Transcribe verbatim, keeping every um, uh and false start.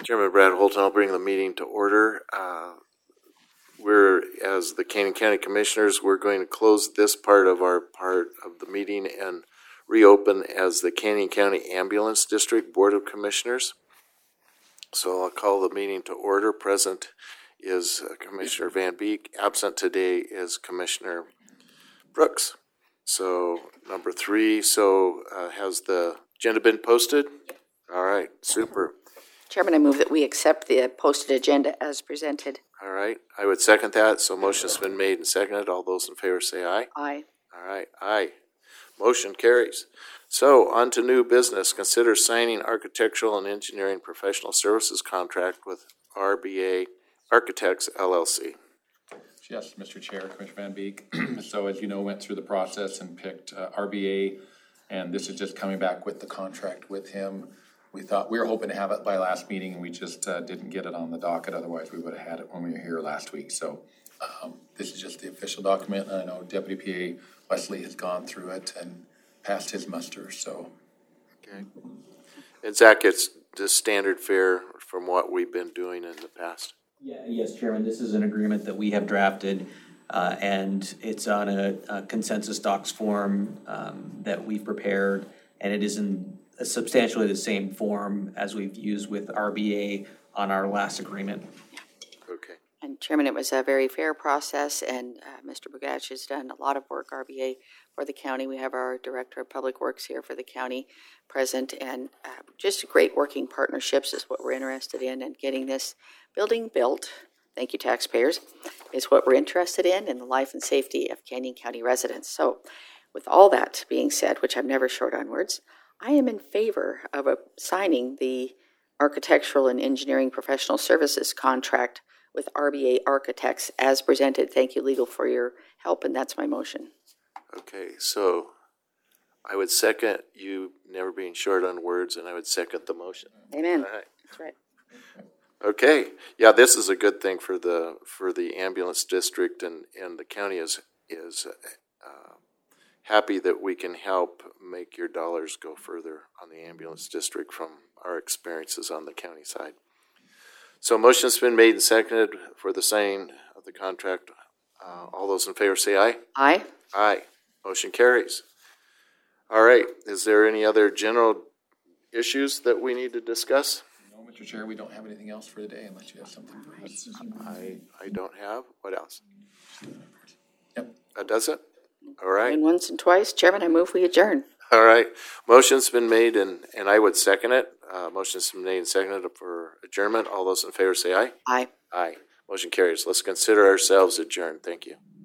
Chairman Brad Holton, I'll bring the meeting to order. Uh, we're, as the Canyon County Commissioners, we're going to close this part of our part of the meeting and reopen as the Canyon County Ambulance District Board of Commissioners. So I'll call the meeting to order. Present is uh, Commissioner Van Beek. Absent today is Commissioner Brooks. So number three, so uh, has the agenda been posted? All right, super. Chairman, I move that we accept the posted agenda as presented. All right, I would second that. So motion's been made and seconded. All those in favor say aye. Aye. All right, aye. Motion carries. So on to new business. Consider signing architectural and engineering professional services contract with R B A Architects L L C. Yes, Mister Chair, Commissioner Van Beek. So as you know, went through the process and picked uh, R B A, and this is just coming back with the contract with him. We thought, we were hoping to have it by last meeting, and we just uh, didn't get it on the docket. Otherwise, we would have had it when we were here last week. So um, this is just the official document. And I know Deputy P A Wesley has gone through it and passed his muster, so. Okay. And Zach, it's just standard fare from what we've been doing in the past. Yeah, yes, Chairman. This is an agreement that we have drafted, uh, and it's on a, a consensus docs form um, that we've prepared, and it is in substantially the same form as we've used with R B A on our last agreement. Okay. And Chairman, it was a very fair process, and uh, Mister Bogach has done a lot of work, R B A, for the county. We have our Director of Public Works here for the county present, and uh, just great working partnerships is what we're interested in, and getting this building built, thank you taxpayers, is what we're interested in, in the life and safety of Canyon County residents. So with all that being said, which I'm never short on words, I am in favor of a, signing the architectural and engineering professional services contract with R B A Architects as presented. Thank you, legal, for your help, and that's my motion. Okay, so I would second you never being short on words, and I would second the motion. Amen. All right. That's right. Okay, yeah, this is a good thing for the for the ambulance district, and, and the county is is uh, happy that we can help make your dollars go further on the ambulance district from our experiences on the county side. So motion's been made and seconded for the signing of the contract. Uh, all those in favor say aye. Aye. Aye. Motion carries. All right, is there any other general issues that we need to discuss? No, Mister Chair, we don't have anything else for today unless you have something for us. I I don't have. What else? Yep. That does it? All right. And once and twice, Chairman, I move we adjourn. All right. Motion's been made, and, and I would second it. Uh, motion's been made and seconded for adjournment. All those in favor say aye. Aye. Aye. Motion carries. Let's consider ourselves adjourned. Thank you.